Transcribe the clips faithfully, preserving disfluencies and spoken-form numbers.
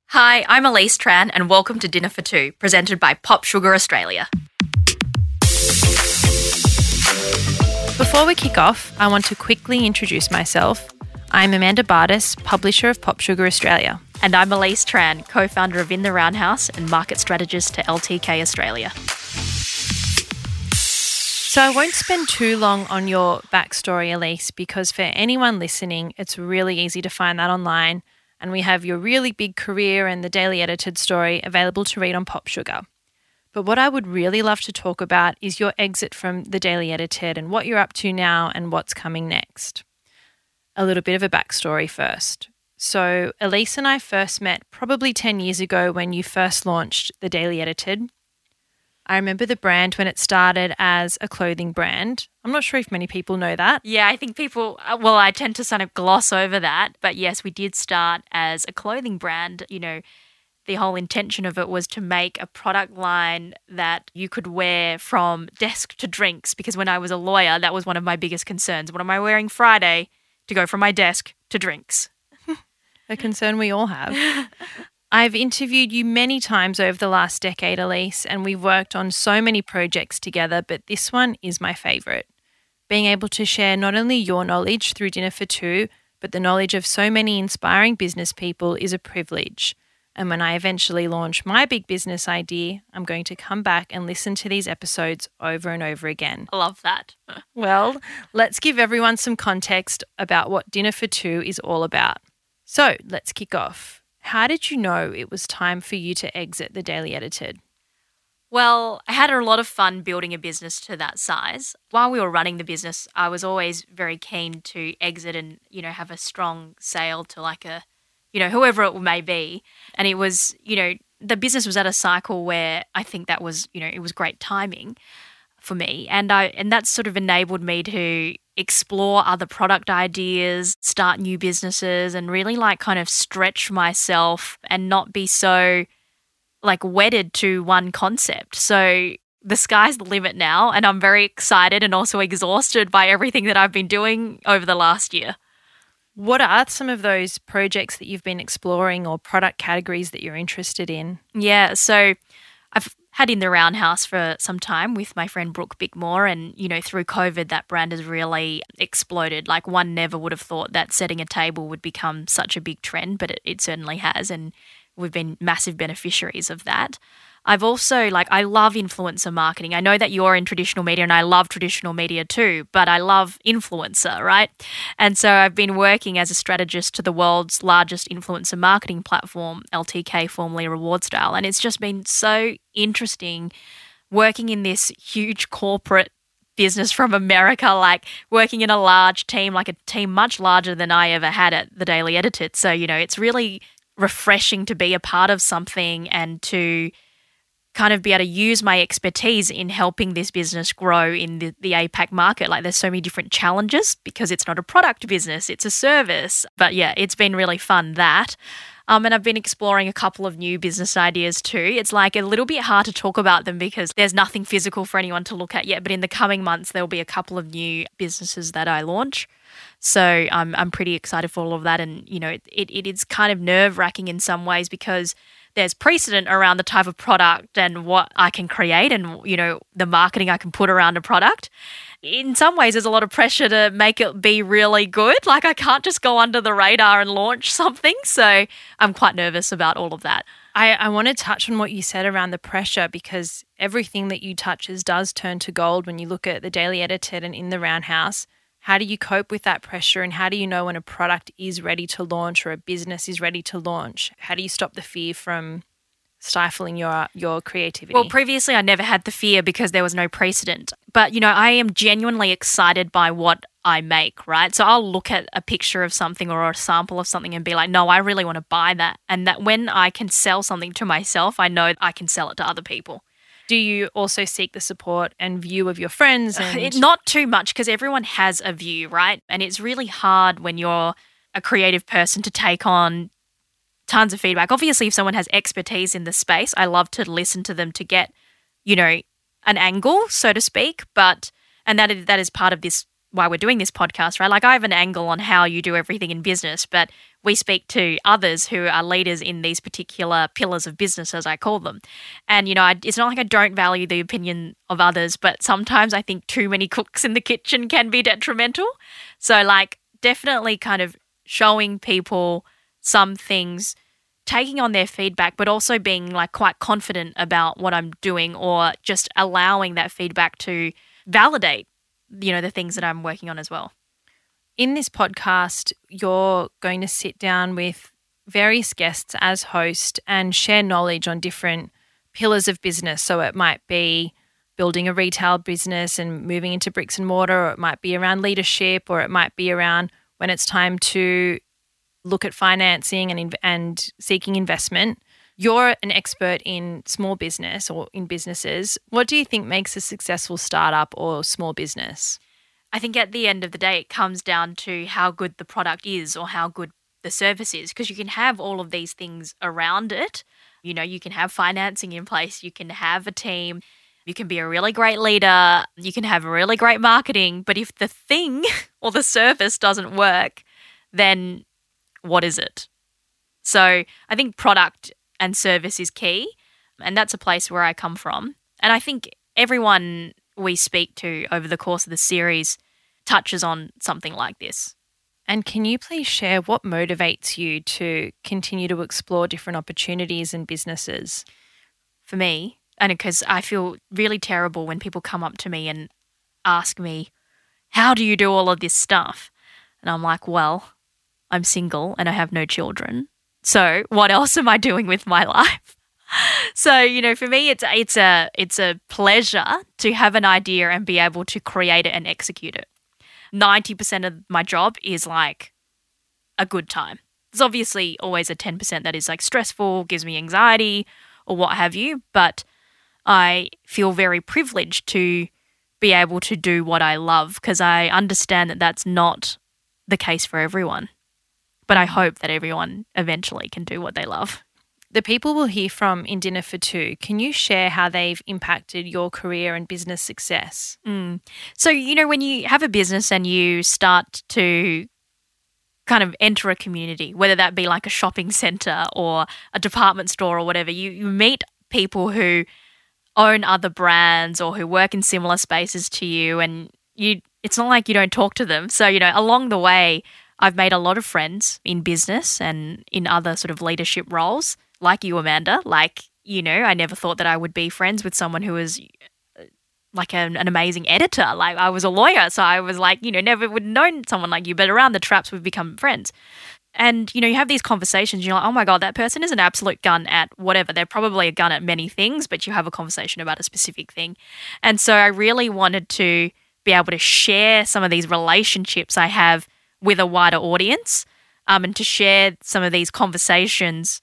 Hi, I'm Elise Tran and welcome to Dinner for Two, presented by Pop Sugar Australia. Before we kick off, I want to quickly introduce myself. I'm Amanda Bardis, publisher of Pop Sugar Australia. And I'm Elise Tran, co-founder of In the Roundhouse and market strategist to L T K Australia. So I won't spend too long on your backstory, Elise, because for anyone listening, it's really easy to find that online. And we have your really big career and the daily edited story available to read on Pop Sugar. But what I would really love to talk about is your exit from the daily edited and what you're up to now and what's coming next. A little bit of a backstory first. So Elise and I first met probably ten years ago when you first launched the daily edited. I remember the brand when it started as a clothing brand. I'm not sure if many people know that. Yeah, I think people, well, I tend to sort of gloss over that. But yes, we did start as a clothing brand. You know, the whole intention of it was to make a product line that you could wear from desk to drinks. Because when I was a lawyer, that was one of my biggest concerns. What am I wearing Friday to go from my desk to drinks? A concern we all have. I've interviewed you many times over the last decade, Elise, and we've worked on so many projects together, but this one is my favourite. Being able to share not only your knowledge through Dinner for Two, but the knowledge of so many inspiring business people is a privilege. And when I eventually launch my big business idea, I'm going to come back and listen to these episodes over and over again. I love that. Well, let's give everyone some context about what Dinner for Two is all about. So let's kick off. How did you know it was time for you to exit the daily edited? Well, I had a lot of fun building a business to that size. While we were running the business, I was always very keen to exit and, you know, have a strong sale to like a, you know, whoever it may be. And it was, you know, the business was at a cycle where I think that was, you know, it was great timing for me. And I and that sort of enabled me to explore other product ideas, start new businesses, and really like kind of stretch myself and not be so like wedded to one concept. So the sky's the limit now, and I'm very excited and also exhausted by everything that I've been doing over the last year. What are some of those projects that you've been exploring or product categories that you're interested in? Yeah, so I've had In the Roundhouse for some time with my friend Brooke Bickmore, and, you know, through COVID, that brand has really exploded. Like, one never would have thought that setting a table would become such a big trend, but it, it certainly has, and we've been massive beneficiaries of that. I've also, like, I love influencer marketing. I know that you're in traditional media and I love traditional media too, but I love influencer, right? And so I've been working as a strategist to the world's largest influencer marketing platform, L T K, formerly Reward Style. And it's just been so interesting working in this huge corporate business from America, like working in a large team, like a team much larger than I ever had at the Daily Edited. So, you know, it's really refreshing to be a part of something and to kind of be able to use my expertise in helping this business grow in the, the A PAC market. Like, there's so many different challenges because it's not a product business, it's a service. But yeah, it's been really fun, that. Um, and I've been exploring a couple of new business ideas too. It's like a little bit hard to talk about them because there's nothing physical for anyone to look at yet. But in the coming months, there'll be a couple of new businesses that I launch. So I'm I'm pretty excited for all of that. And, you know, it, it, it is kind of nerve-wracking in some ways because there's precedent around the type of product and what I can create and, you know, the marketing I can put around a product. In some ways, there's a lot of pressure to make it be really good. Like, I can't just go under the radar and launch something. So I'm quite nervous about all of that. I, I want to touch on what you said around the pressure, because everything that you touches does turn to gold when you look at the Daily Edited and In the Roundhouse. How do you cope with that pressure, and how do you know when a product is ready to launch or a business is ready to launch? How do you stop the fear from stifling your your creativity? Well, previously I never had the fear because there was no precedent. But, you know, I am genuinely excited by what I make, right? So I'll look at a picture of something or a sample of something and be like, no, I really want to buy that. And that when I can sell something to myself, I know I can sell it to other people. Do you also seek the support and view of your friends? And It, not too much, because everyone has a view, right? And it's really hard when you're a creative person to take on tons of feedback. Obviously, if someone has expertise in the space, I love to listen to them to get, you know, an angle, so to speak. But, and that is, that is part of this, why we're doing this podcast, right? Like, I have an angle on how you do everything in business, but we speak to others who are leaders in these particular pillars of business, as I call them. And, you know, I, it's not like I don't value the opinion of others, but sometimes I think too many cooks in the kitchen can be detrimental. So, like, definitely kind of showing people some things, taking on their feedback, but also being, like, quite confident about what I'm doing, or just allowing that feedback to validate, you know, the things that I'm working on as well. In this podcast, you're going to sit down with various guests as host and share knowledge on different pillars of business. So it might be building a retail business and moving into bricks and mortar, or it might be around leadership, or it might be around when it's time to look at financing and and seeking investment. You're an expert in small business or in businesses. What do you think makes a successful startup or small business? I think at the end of the day, it comes down to how good the product is or how good the service is, because you can have all of these things around it. You know, you can have financing in place, you can have a team, you can be a really great leader, you can have really great marketing, but if the thing or the service doesn't work, then what is it? So I think product and service is key, and that's a place where I come from. And I think everyone we speak to over the course of the series touches on something like this. And can you please share what motivates you to continue to explore different opportunities and businesses? For me, and because I feel really terrible when people come up to me and ask me, how do you do all of this stuff? And I'm like, well, I'm single and I have no children. So what else am I doing with my life? So, you know, for me, it's it's a it's a pleasure to have an idea and be able to create it and execute it. ninety percent of my job is like a good time. There's obviously always a ten percent that is like stressful, gives me anxiety or what have you, but I feel very privileged to be able to do what I love, because I understand that that's not the case for everyone. But I hope that everyone eventually can do what they love. The people we'll hear from in Dinner for Two, can you share how they've impacted your career and business success? Mm. So, you know, when you have a business and you start to kind of enter a community, whether that be like a shopping centre or a department store or whatever, you, you meet people who own other brands or who work in similar spaces to you, and you it's not like you don't talk to them. So, you know, along the way, I've made a lot of friends in business and in other sort of leadership roles. Like you, Amanda, like, you know, I never thought that I would be friends with someone who was like an, an amazing editor. Like, I was a lawyer, so I was like, you know, never would have known someone like you, but around the traps we've become friends. And, you know, you have these conversations, you're like, oh my God, that person is an absolute gun at whatever. They're probably a gun at many things, but you have a conversation about a specific thing. And so I really wanted to be able to share some of these relationships I have with a wider audience, um, and to share some of these conversations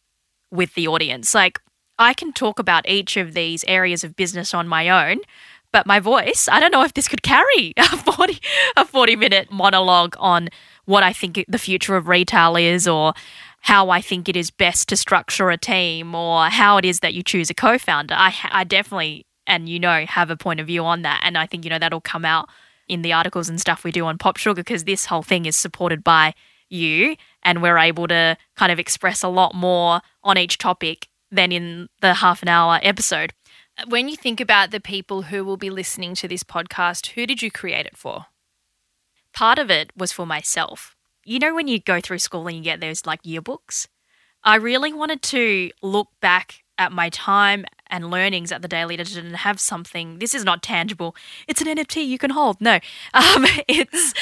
with the audience. Like, I can talk about each of these areas of business on my own, but my voice, I don't know if this could carry a forty a forty minute monologue on what I think the future of retail is, or how I think it is best to structure a team, or how it is that you choose a co-founder. I, I definitely, and you know, have a point of view on that. And I think, you know, that'll come out in the articles and stuff we do on Pop Sugar, because this whole thing is supported by you, and we're able to kind of express a lot more on each topic than in the half an hour episode. When you think about the people who will be listening to this podcast, who did you create it for? Part of it was for myself. You know, when you go through school and you get those like yearbooks, I really wanted to look back at my time and learnings at the Daily Editor and have something. This is not tangible. It's an N F T you can hold. No, um, it's...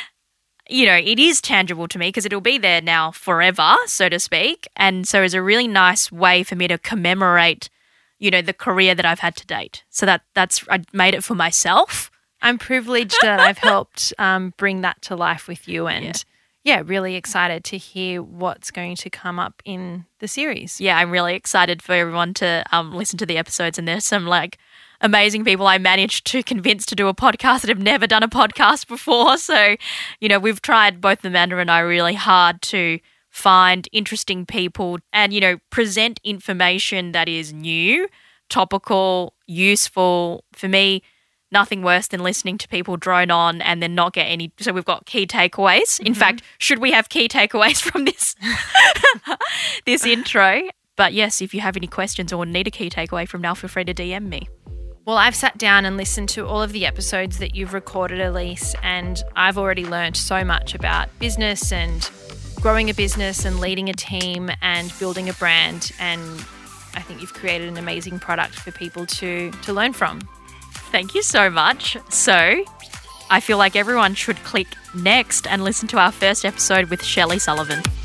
You know, it is tangible to me because it'll be there now forever, so to speak. And so it's a really nice way for me to commemorate, you know, the career that I've had to date. So that that's I made it for myself. I'm privileged that I've helped um, bring that to life with you, and yeah. yeah, really excited to hear what's going to come up in the series. Yeah, I'm really excited for everyone to um, listen to the episodes, and there's some like amazing people I managed to convince to do a podcast that have never done a podcast before. So, you know, we've tried, both Amanda and I, really hard to find interesting people and, you know, present information that is new, topical, useful. For me, nothing worse than listening to people drone on and then not get any. So we've got key takeaways. In mm-hmm. fact, should we have key takeaways from this this intro? But yes, if you have any questions or need a key takeaway from now, feel free to D M me. Well, I've sat down and listened to all of the episodes that you've recorded, Elise, and I've already learned so much about business and growing a business and leading a team and building a brand. And I think you've created an amazing product for people to, to learn from. Thank you so much. So I feel like everyone should click next and listen to our first episode with Shelley Sullivan.